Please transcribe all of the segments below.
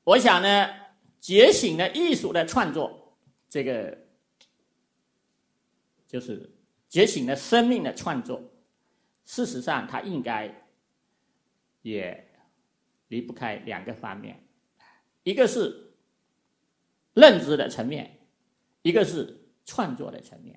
我想呢，觉醒的艺术的创作，这个就是觉醒的生命的创作，事实上它应该也离不开两个方面，一个是认知的层面，一个是创作的层面。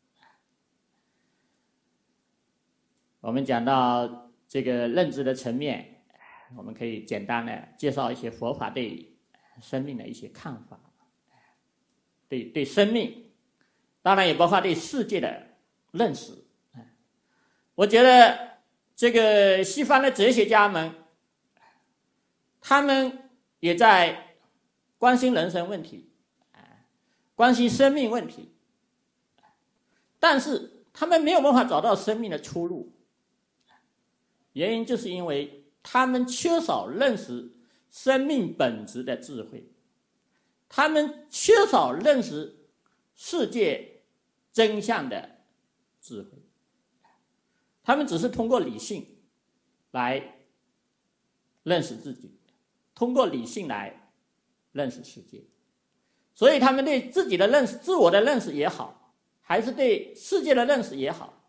我们讲到这个认知的层面，我们可以简单的介绍一些佛法对生命的一些看法，对生命，当然也包括对世界的认识。我觉得这个西方的哲学家们，他们也在关心人生问题，关心生命问题，但是他们没有办法找到生命的出路，原因就是因为他们缺少认识生命本质的智慧，他们缺少认识世界真相的智慧，他们只是通过理性来认识自己，通过理性来认识世界，所以他们对自己的认识、自我的认识也好，还是对世界的认识也好，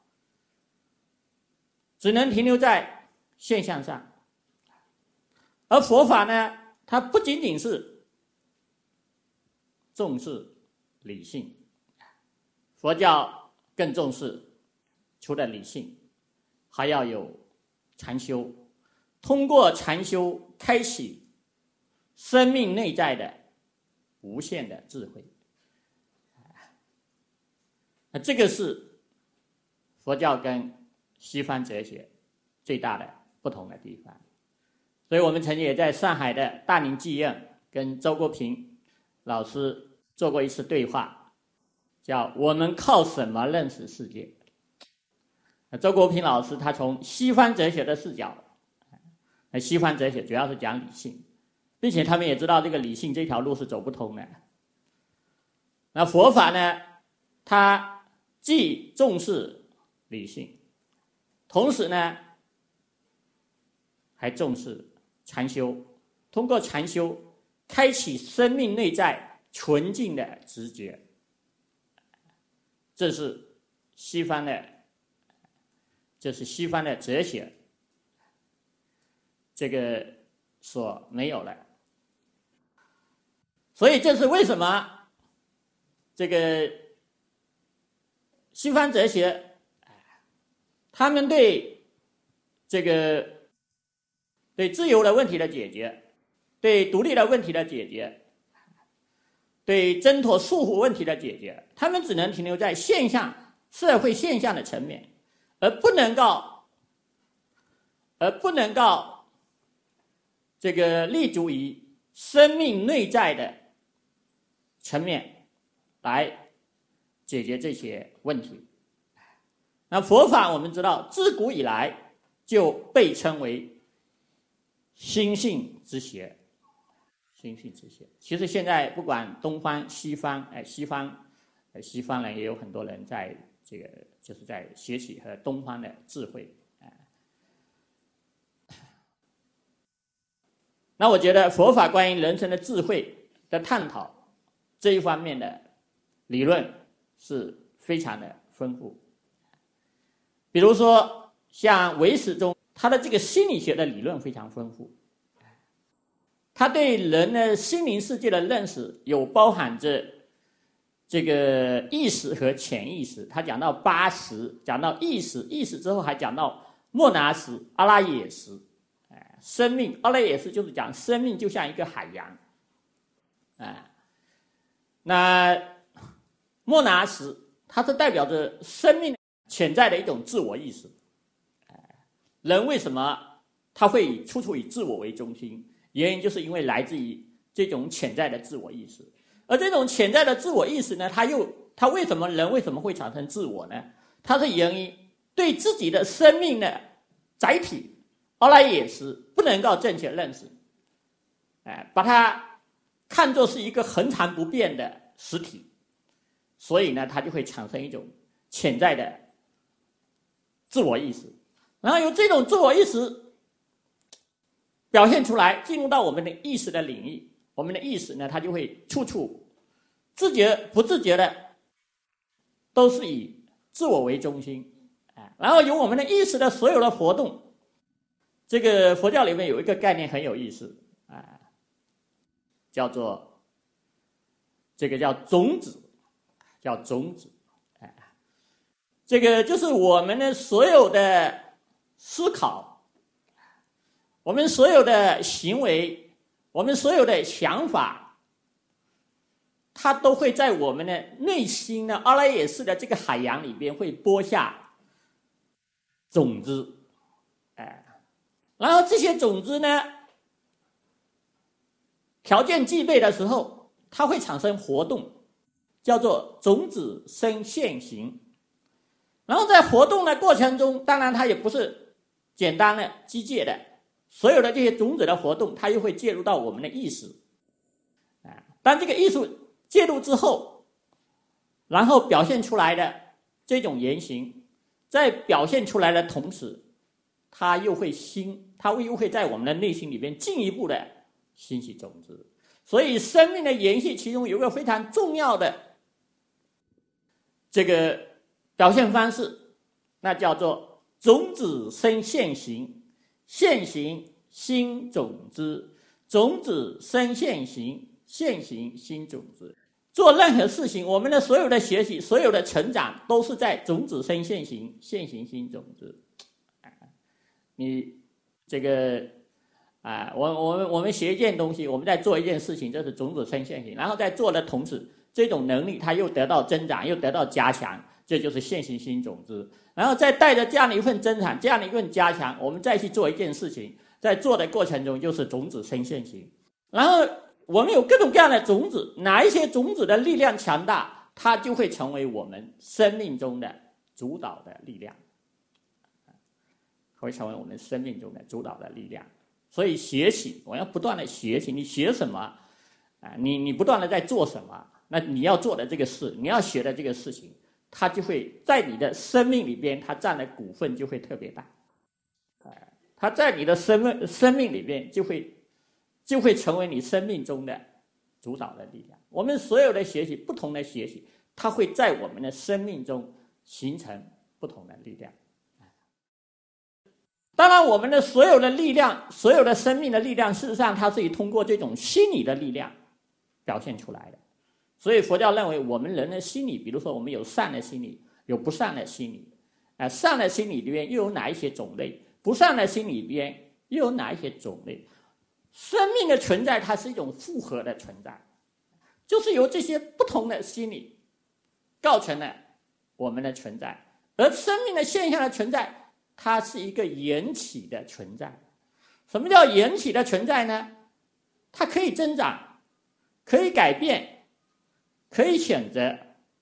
只能停留在现象上。而佛法呢，它不仅仅是重视理性，佛教更重视除了理性，还要有禅修，通过禅修开启生命内在的无限的智慧。这个是佛教跟西方哲学最大的不同的地方。所以我们曾经也在上海的大宁剧院跟周国平老师做过一次对话，叫我们靠什么认识世界。周国平老师他从西方哲学的视角，西方哲学主要是讲理性，并且他们也知道这个理性这条路是走不通的。那佛法呢，它既重视理性，同时呢还重视禅修，通过禅修开启生命内在纯净的直觉。这是西方的哲学这个所没有的。所以这是为什么这个西方哲学他们对这个对自由的问题的解决，对独立的问题的解决，对挣脱束缚问题的解决，他们只能停留在现象、社会现象的层面，而不能够这个立足于生命内在的层面来解决这些问题。那佛法我们知道自古以来就被称为心性之学，心性之学。其实现在不管东方西方，西方人也有很多人在这个就是在学习和东方的智慧。那我觉得佛法关于人生的智慧的探讨这一方面的理论是非常的丰富。比如说像唯识中，他的这个心理学的理论非常丰富，他对人的心灵世界的认识有包含着这个意识和潜意识。他讲到八识，讲到意识，意识之后还讲到末那识、阿赖耶识。生命，阿赖耶识就是讲生命就像一个海洋。那末那识它是代表着生命潜在的一种自我意识。人为什么他会处处以自我为中心？原因就是因为来自于这种潜在的自我意识。而这种潜在的自我意识呢，人为什么会产生自我呢？它是源于对自己的生命的载体阿赖耶识不能够正确认识，把它看作是一个恒常不变的实体，所以呢，它就会产生一种潜在的自我意识，然后由这种自我意识表现出来，进入到我们的意识的领域， 我们的意识呢，它就会处处自觉不自觉的都是以自我为中心，然后由我们的意识的所有的活动，这个佛教里面有一个概念很有意思，叫做这个叫种子，叫种子，这个就是我们的所有的思考，我们所有的行为，我们所有的想法，它都会在我们的内心的阿赖耶识的这个海洋里边会播下种子，然后这些种子呢，条件具备的时候，它会产生活动，叫做种子生现行。然后在活动的过程中，当然它也不是简单的机械的，所有的这些种子的活动，它又会介入到我们的意识。当这个意识介入之后，然后表现出来的这种言行，在表现出来的同时，它又会在我们的内心里边进一步的兴起种子。所以生命的延续其中有一个非常重要的这个表现方式，那叫做种子生现行，现行新种子，种子生现行，现行新种子。做任何事情，我们的所有的学习，所有的成长，都是在种子生现行，现行新种子。你这个我们学一件东西，我们在做一件事情，这是种子生现行，然后在做的同时，这种能力它又得到增长，又得到加强，这就是现行新种子。然后再带着这样的一份增长，这样的一份加强，我们再去做一件事情，在做的过程中就是种子生现行。然后我们有各种各样的种子，哪一些种子的力量强大，它就会成为我们生命中的主导的力量，会成为我们生命中的主导的力量。所以学习，我要不断的学习，你学什么你不断的在做什么，那你要做的这个事，你要学的这个事情，它就会在你的生命里边，它占的股份就会特别大，它在你的生命里边就会成为你生命中的主导的力量。我们所有的学习，不同的学习，它会在我们的生命中形成不同的力量。当然我们的所有的力量，所有的生命的力量，事实上它是通过这种心理的力量表现出来的。所以佛教认为我们人的心理，比如说我们有善的心理，有不善的心理，善的心理里面又有哪一些种类，不善的心理里边又有哪一些种类。生命的存在它是一种复合的存在，就是由这些不同的心理构成了我们的存在。而生命的现象的存在，它是一个缘起的存在。什么叫缘起的存在呢？它可以增长，可以改变，可以选择，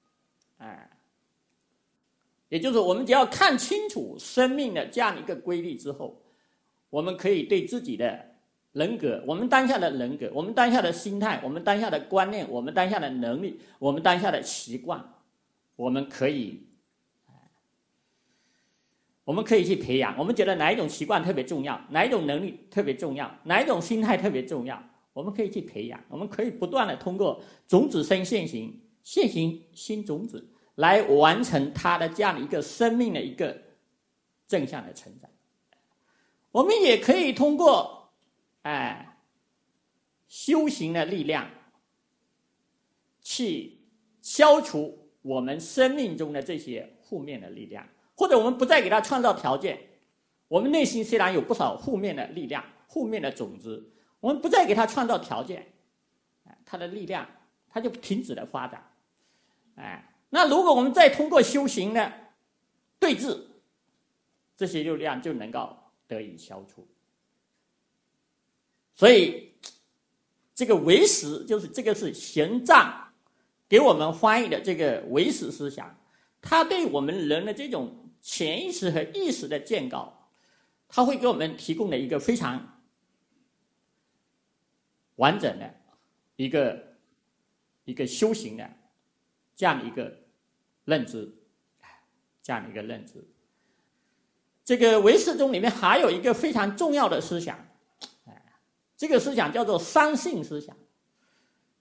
也就是我们只要看清楚生命的这样一个规律之后，我们可以对自己的人格，我们当下的人格，我们当下的心态，我们当下的观念，我们当下的能力，我们当下的习惯，我们可以去培养。我们觉得哪一种习惯特别重要，哪一种能力特别重要，哪一种心态特别重要，我们可以去培养。我们可以不断的通过种子生现行，现行新种子，来完成它的这样的一个生命的一个正向的成长。我们也可以通过修行的力量去消除我们生命中的这些负面的力量，或者我们不再给它创造条件。我们内心虽然有不少负面的力量，负面的种子，我们不再给它创造条件，它的力量它就停止了发展。那如果我们再通过修行的对治，这些力量就能够得以消除。所以这个唯识，就是这个是玄奘给我们翻译的这个唯识思想，它对我们人的这种潜意识和意识的建构，它会给我们提供了一个非常完整的一个修行的这样的一个认知，这个唯识宗里面还有一个非常重要的思想，这个思想叫做三性思想。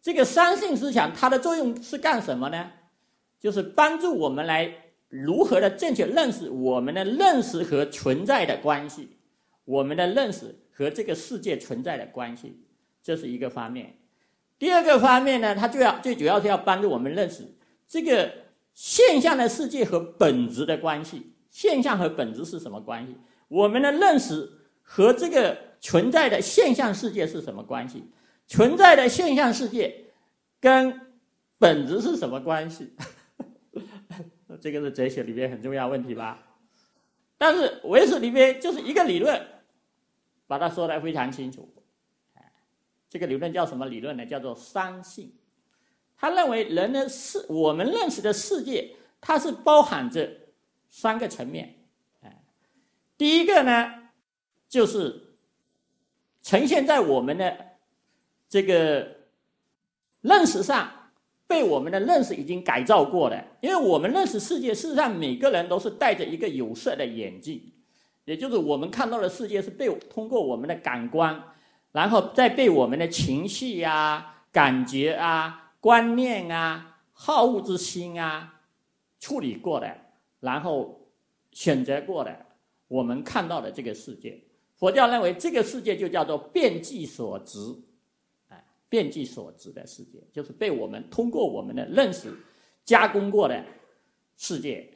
这个三性思想它的作用是干什么呢？就是帮助我们来如何的正确认识我们的认识和存在的关系，我们的认识和这个世界存在的关系，这是一个方面。第二个方面呢，它最主要是要帮助我们认识这个现象的世界和本质的关系。现象和本质是什么关系？我们的认识和这个存在的现象世界是什么关系？存在的现象世界跟本质是什么关系？这个是哲学里面很重要的问题吧。但是唯识里面就是一个理论，把它说得非常清楚。这个理论叫什么理论呢？叫做三性。他认为我们认识的世界，它是包含着三个层面。第一个呢，就是呈现在我们的这个认识上，被我们的认识已经改造过了。因为我们认识世界，事实上每个人都是戴着一个有色的眼镜，也就是我们看到的世界是通过我们的感官，然后再被我们的情绪啊、感觉啊、观念啊、好恶之心啊处理过的，然后选择过的，我们看到的这个世界。佛教认为这个世界就叫做遍计所执，遍计所执的世界，就是被我们通过我们的认识加工过的世界。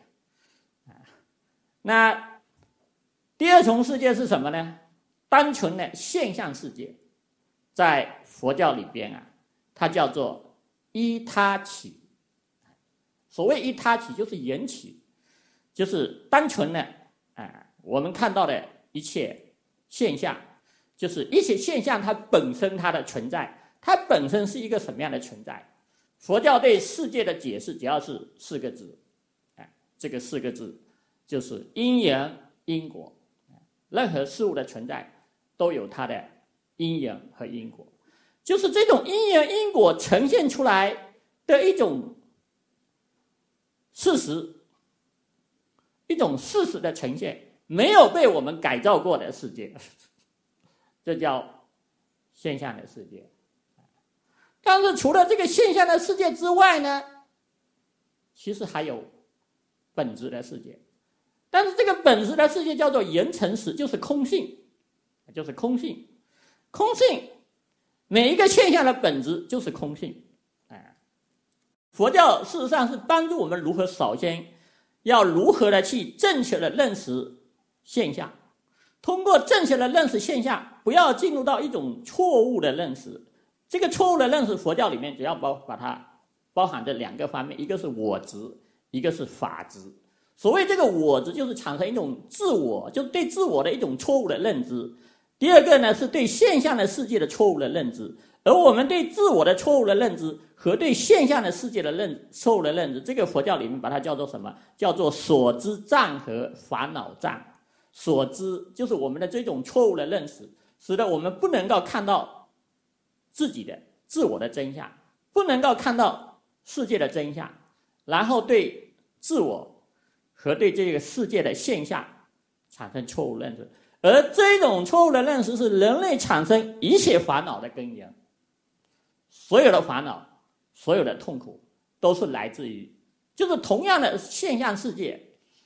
那第二重世界是什么呢？单纯的现象世界，在佛教里边它叫做依他起。所谓依他起，就是缘起，就是单纯的我们看到的一切现象，就是一切现象它本身它的存在，它本身是一个什么样的存在？佛教对世界的解释主要是四个字，这个四个字就是因缘因果。任何事物的存在都有它的因缘和因果，就是这种因缘因果呈现出来的一种事实，一种事实的呈现，没有被我们改造过的世界，这叫现象的世界。但是除了这个现象的世界之外呢，其实还有本质的世界。但是这个本质的世界叫做缘成实，就是空性，就是空性。空性，每一个现象的本质就是空性。佛教事实上是帮助我们首先要如何的去正确的认识现象，通过正确的认识现象，不要进入到一种错误的认识。这个错误的认识，佛教里面主要把它包含着两个方面，一个是我执，一个是法执。所谓这个我执，就是产生一种自我，就是对自我的一种错误的认知。第二个呢，是对现象的世界的错误的认知。而我们对自我的错误的认知和对现象的世界的错误的认知，这个佛教里面把它叫做什么？叫做所知障和烦恼障。所知就是我们的这种错误的认识，使得我们不能够看到自己的自我的真相，不能够看到世界的真相，然后对自我和对这个世界的现象产生错误认识。而这种错误的认识是人类产生一切烦恼的根源。所有的烦恼，所有的痛苦都是来自于就是同样的现象世界，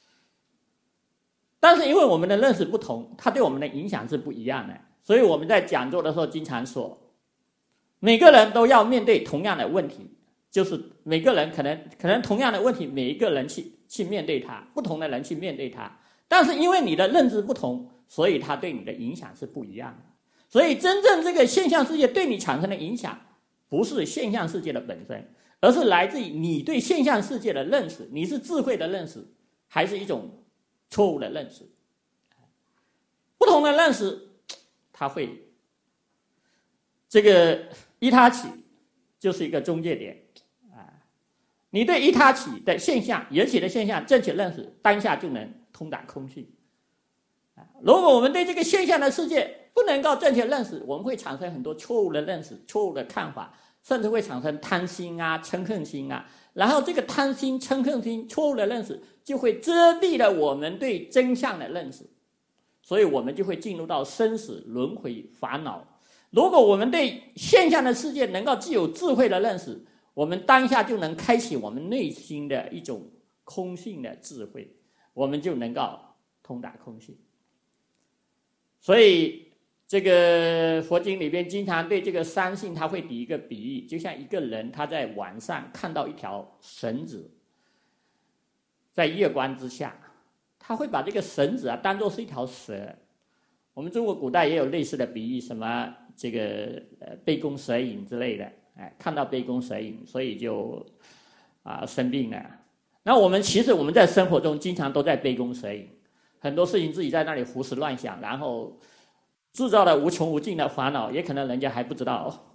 但是因为我们的认识不同，它对我们的影响是不一样的。所以我们在讲座的时候经常说，每个人都要面对同样的问题，就是每个人可能同样的问题，每一个人去面对它，不同的人去面对它，但是因为你的认知不同，所以它对你的影响是不一样的。所以真正这个现象世界对你产生的影响，不是现象世界的本身，而是来自于你对现象世界的认识，你是智慧的认识，还是一种错误的认识。不同的认识，它会这个依他起就是一个中介点。你对依他起的现象、缘起的现象正确认识，当下就能通达空性。如果我们对这个现象的世界不能够正确认识，我们会产生很多错误的认识、错误的看法，甚至会产生贪心啊、嗔恨心啊。然后这个贪心、嗔恨心、错误的认识就会遮蔽了我们对真相的认识，所以我们就会进入到生死轮回烦恼， 如果我们对现象的世界能够具有智慧的认识，我们当下就能开启我们内心的一种空性的智慧，我们就能够通达空性。所以这个佛经里边经常对这个三性他会比一个比喻，就像一个人他在晚上看到一条绳子在月光之下，他会把这个绳子当作是一条蛇。我们中国古代也有类似的比喻，什么这个杯弓蛇影之类的，看到杯弓蛇影，所以就生病了。那其实我们在生活中经常都在杯弓蛇影，很多事情自己在那里胡思乱想，然后制造了无穷无尽的烦恼，也可能人家还不知道，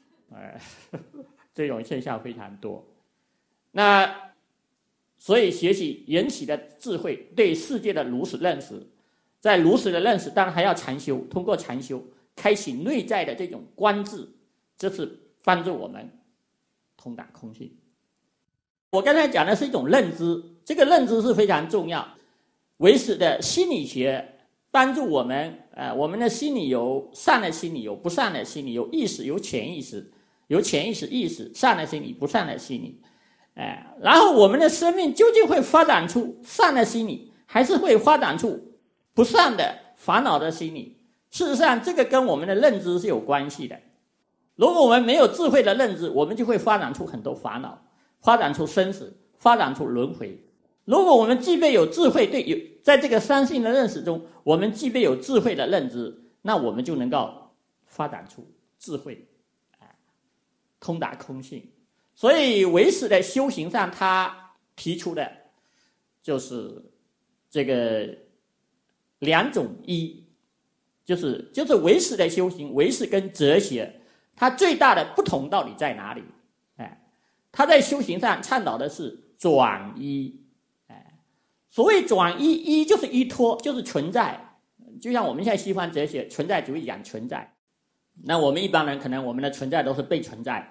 这种现象非常多。那所以学习缘起的智慧，对世界的如实认识，在如实的认识，当然还要禅修，通过禅修开启内在的这种观智，这是帮助我们通达空性。我刚才讲的是一种认知，这个认知是非常重要。唯识的心理学帮助我们，我们的心理有善的心理，有不善的心理，有意识，有潜意识，有潜意识、意识，善的心理，不善的心理。然后我们的生命究竟会发展出善的心理，还是会发展出不善的烦恼的心理？事实上，这个跟我们的认知是有关系的。如果我们没有智慧的认知，我们就会发展出很多烦恼，发展出生死，发展出轮回。如果我们具备有智慧，在这个三性的认识中，我们具备有智慧的认知，那我们就能够发展出智慧，通达空性。所以唯识的修行上，他提出的就是这个两种一，就是唯识的修行，唯识跟哲学，它最大的不同到底在哪里？他在修行上倡导的是转依。所谓转依，依就是依托，就是存在。就像我们现在西方哲学存在主义讲存在，那我们一般人可能我们的存在都是被存在，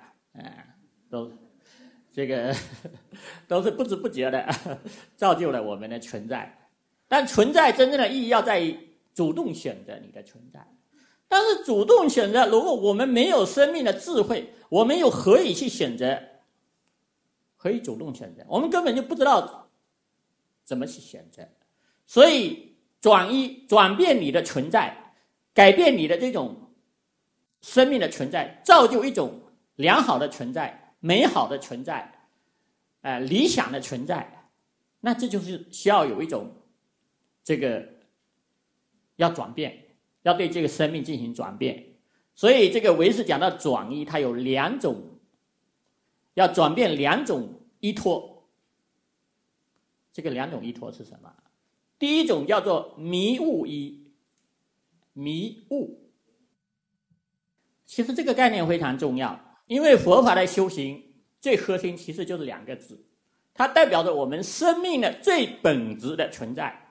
都是不知不觉的造就了我们的存在。但存在真正的意义要在于主动选择你的存在。但是主动选择，如果我们没有生命的智慧，我们又何以去选择？何以主动选择？我们根本就不知道怎么去选择。所以转变你的存在，改变你的这种生命的存在，造就一种良好的存在，美好的存在，理想的存在。那这就是需要有一种这个要转变，要对这个生命进行转变。所以这个唯识讲到转依，它有两种，要转变两种依托。这个两种依托是什么？第一种叫做迷悟依，迷悟。其实这个概念非常重要，因为佛法的修行最核心其实就是两个字，它代表着我们生命的最本质的存在。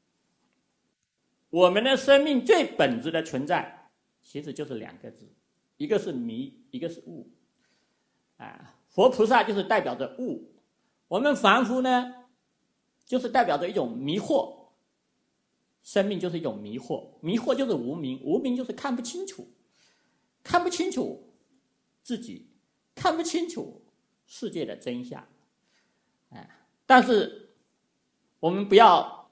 我们的生命最本质的存在其实就是两个字，一个是迷，一个是悟。佛菩萨就是代表着悟，我们凡夫呢就是代表着一种迷惑。生命就是一种迷惑，迷惑就是无明，无明就是看不清楚，看不清楚自己，看不清楚世界的真相。但是我们不要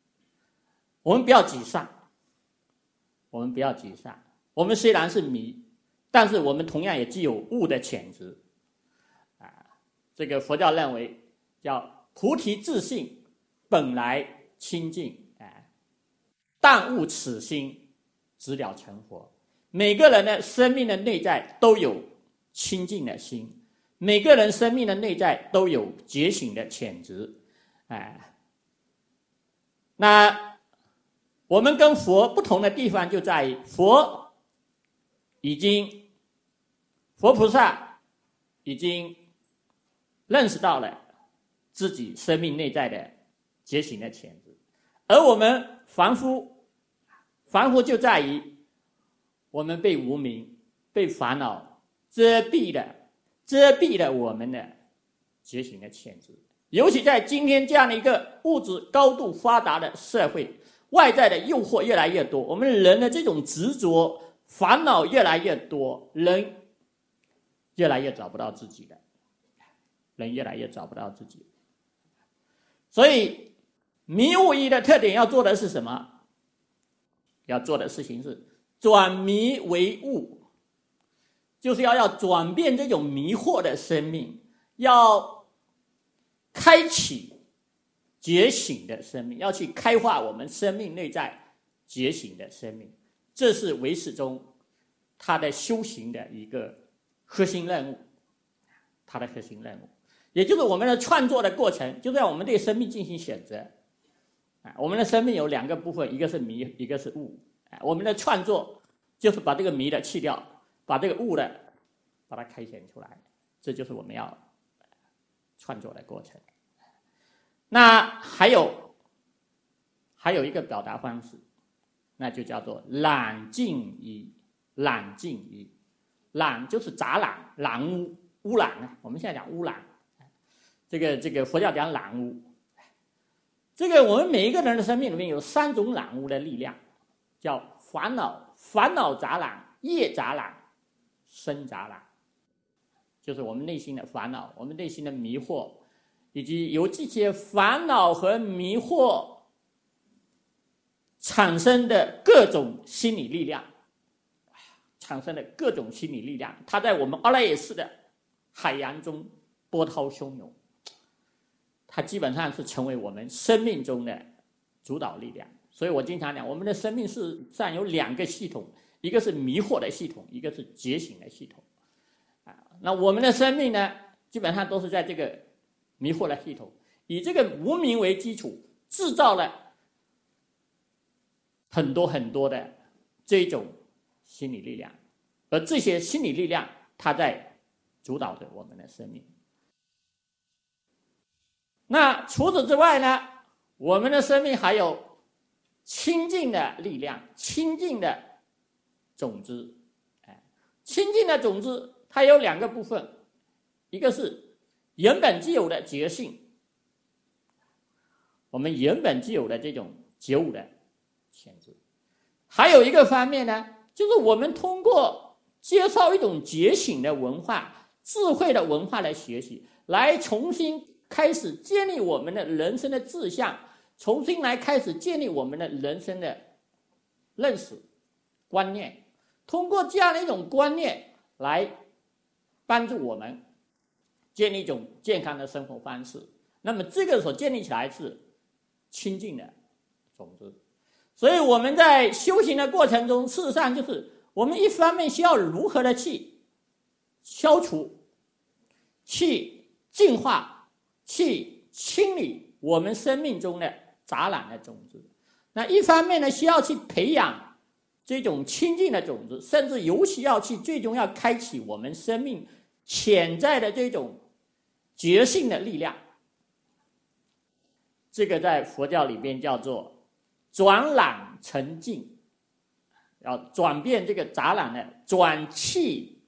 沮丧，我们不要沮丧。我们虽然是迷，但是我们同样也具有悟的潜质。这个佛教认为叫菩提自性本来清净，但悟此心，直了成佛。每个人的生命的内在都有清净的心，每个人生命的内在都有觉醒的潜质。那我们跟佛不同的地方就在于，佛菩萨已经认识到了自己生命内在的觉醒的潜质，而我们凡夫就在于我们被无明、被烦恼遮蔽了我们的觉醒的潜质。尤其在今天这样的一个物质高度发达的社会，外在的诱惑越来越多，我们人的这种执着烦恼越来越多，人越来越找不到自己了，人越来越找不到自己。所以迷悟一的特点要做的是什么？要做的事情是转迷为悟，就是要转变这种迷惑的生命，要开启觉醒的生命，要去开化我们生命内在觉醒的生命。这是唯识宗他的修行的一个核心任务，他的核心任务，也就是我们的创作的过程，就是让我们对生命进行选择。我们的生命有两个部分，一个是迷，一个是悟。我们的创作就是把这个迷的去掉，把这个悟的把它开显出来，这就是我们要创作的过程。那还有一个表达方式，那就叫做染净一。染净一，染就是杂染、染污、污染啊。我们现在讲污染，这个佛教讲染污。这个我们每一个人的生命里面有3种染污的力量，叫烦恼杂染、业杂染、身杂染，就是我们内心的烦恼，我们内心的迷惑，以及由这些烦恼和迷惑产生的各种心理力量。它在我们阿赖耶识的海洋中波涛汹涌，它基本上是成为我们生命中的主导力量。所以我经常讲，我们的生命是上有2个系统，一个是迷惑的系统，一个是觉醒的系统。那我们的生命呢，基本上都是在这个迷惑的系统，以这个无明为基础，制造了很多很多的这种心理力量，而这些心理力量它在主导着我们的生命。那除此之外呢，我们的生命还有清净的力量，清净的种子。清净的种子它有2个部分，一个是原本具有的觉性，我们原本具有的这种觉悟的潜质。还有一个方面呢，就是我们通过接受一种觉醒的文化、智慧的文化来学习，来重新开始建立我们的人生的志向，重新来开始建立我们的人生的认识观念，通过这样的一种观念来帮助我们建立一种健康的生活方式。那么这个所建立起来是清净的种子。所以我们在修行的过程中，事实上就是我们一方面需要如何的去消除、去净化、去清理我们生命中的杂染的种子。那一方面呢，需要去培养这种清净的种子，甚至尤其要去最终要开启我们生命潜在的这种觉性的力量。这个在佛教里边叫做转染成净，要转变这个杂染的转气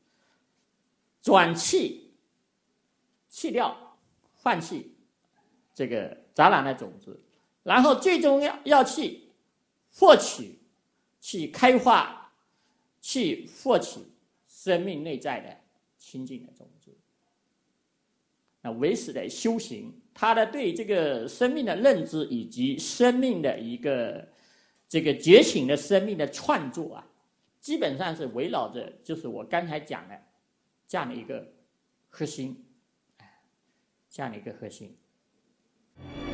去掉放弃这个杂染的种子，然后最终要去获取、去开化、去获取生命内在的清净的种子。那唯识的修行，它的对这个生命的认知以及生命的一个这个觉醒的生命的创作啊，基本上是围绕着就是我刚才讲的这样的一个核心，这样的一个核心。